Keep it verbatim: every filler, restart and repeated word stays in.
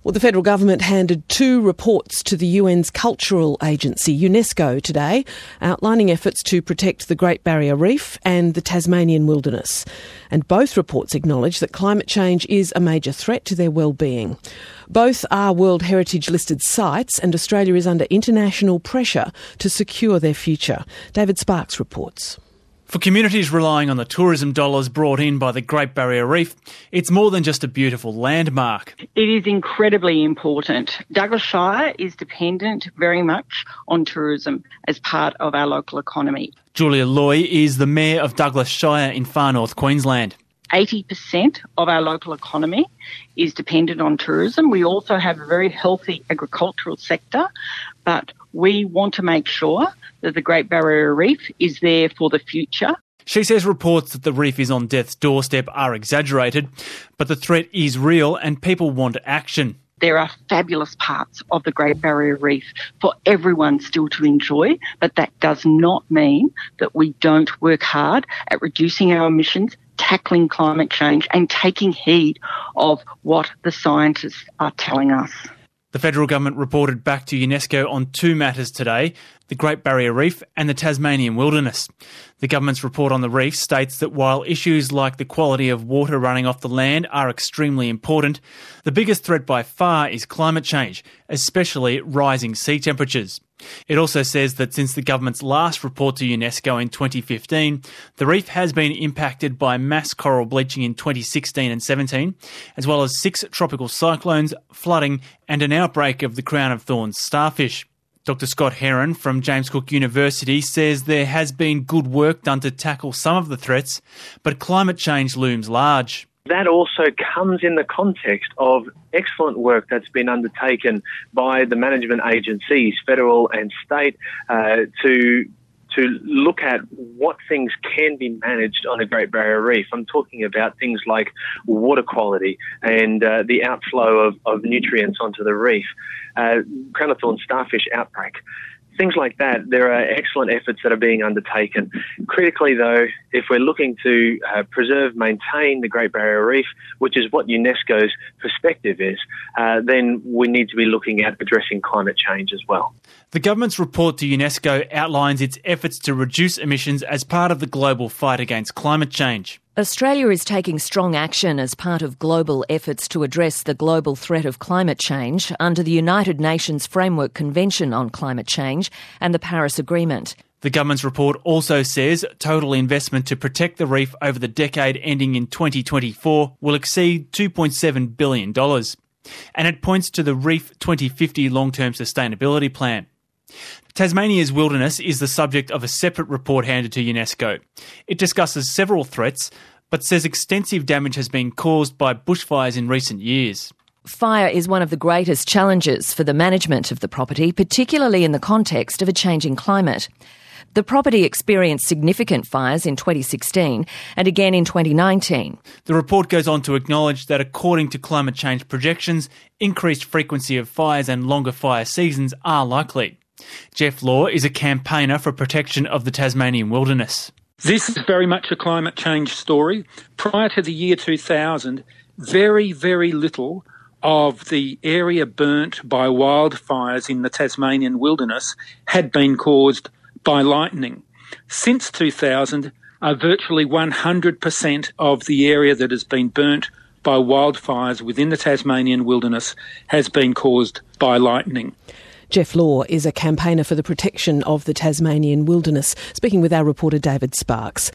Well, the federal government handed two reports to the U N's cultural agency, UNESCO, today, outlining efforts to protect the Great Barrier Reef and the Tasmanian wilderness. And both reports acknowledge that climate change is a major threat to their well-being. Both are World Heritage listed sites, and Australia is under international pressure to secure their future. David Sparks reports. For communities relying on the tourism dollars brought in by the Great Barrier Reef, it's more than just a beautiful landmark. It is incredibly important. Douglas Shire is dependent very much on tourism as part of our local economy. Julia Loy is the Mayor of Douglas Shire in far north Queensland. eighty percent of our local economy is dependent on tourism. We also have a very healthy agricultural sector, but we want to make sure that the Great Barrier Reef is there for the future. She says reports that the reef is on death's doorstep are exaggerated, but the threat is real and people want action. There are fabulous parts of the Great Barrier Reef for everyone still to enjoy, but that does not mean that we don't work hard at reducing our emissions, tackling climate change and taking heed of what the scientists are telling us. The federal government reported back to UNESCO on two matters today, the Great Barrier Reef and the Tasmanian wilderness. The government's report on the reef states that while issues like the quality of water running off the land are extremely important, the biggest threat by far is climate change, especially rising sea temperatures. It also says that since the government's last report to UNESCO in twenty fifteen, the reef has been impacted by mass coral bleaching in twenty sixteen and seventeen, as well as six tropical cyclones, flooding and an outbreak of the crown of thorns starfish. Doctor Scott Heron from James Cook University says there has been good work done to tackle some of the threats, but climate change looms large. That also comes in the context of excellent work that's been undertaken by the management agencies, federal and state, uh, to to look at what things can be managed on a Great Barrier Reef. I'm talking about things like water quality and uh, the outflow of, of nutrients onto the reef, uh, crown of thorns starfish outbreak. Things like that, there are excellent efforts that are being undertaken. Critically, though, if we're looking to uh, preserve, maintain the Great Barrier Reef, which is what UNESCO's perspective is, uh, then we need to be looking at addressing climate change as well. The government's report to UNESCO outlines its efforts to reduce emissions as part of the global fight against climate change. Australia is taking strong action as part of global efforts to address the global threat of climate change under the United Nations Framework Convention on Climate Change and the Paris Agreement. The government's report also says total investment to protect the reef over the decade ending in twenty twenty-four will exceed two point seven billion dollars. And it points to the Reef twenty fifty long-term sustainability plan. Tasmania's wilderness is the subject of a separate report handed to UNESCO. It discusses several threats, but says extensive damage has been caused by bushfires in recent years. Fire is one of the greatest challenges for the management of the property, particularly in the context of a changing climate. The property experienced significant fires in twenty sixteen and again in twenty nineteen. The report goes on to acknowledge that according to climate change projections, increased frequency of fires and longer fire seasons are likely. Jeff Law is a campaigner for protection of the Tasmanian wilderness. This is very much a climate change story. Prior to the year two thousand, very, very little of the area burnt by wildfires in the Tasmanian wilderness had been caused by lightning. Since two thousand, uh, virtually one hundred percent of the area that has been burnt by wildfires within the Tasmanian wilderness has been caused by lightning. Jeff Law is a campaigner for the protection of the Tasmanian wilderness, speaking with our reporter David Sparks.